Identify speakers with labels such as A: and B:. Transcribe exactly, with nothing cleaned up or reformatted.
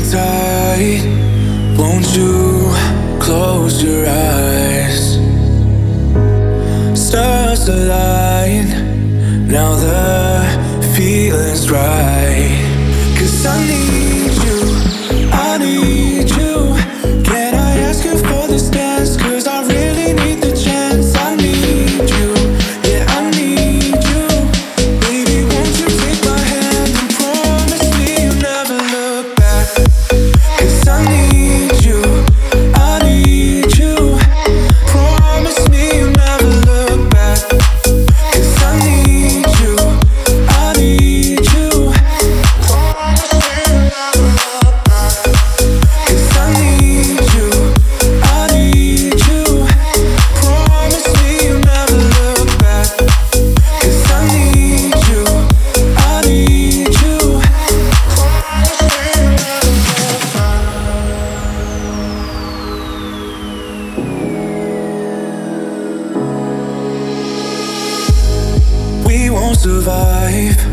A: tight. Won't you close your eyes? Stars align, now the feeling's right. 'Cause I need you, I need you. Can I ask you for this dance? 'Cause I really need the chance. I need you, yeah, I need you. Baby, won't you take my hand and promise me you'll never look back? 'Cause I need you, I need you. Promise me you'll never look back. 'Cause I need you, I need you. Promise me you'll never look back. 'Cause I need you, I need you. Promise me you'll never look back. 'Cause I need you, I need you. Promise me you'll never look back. We won't survive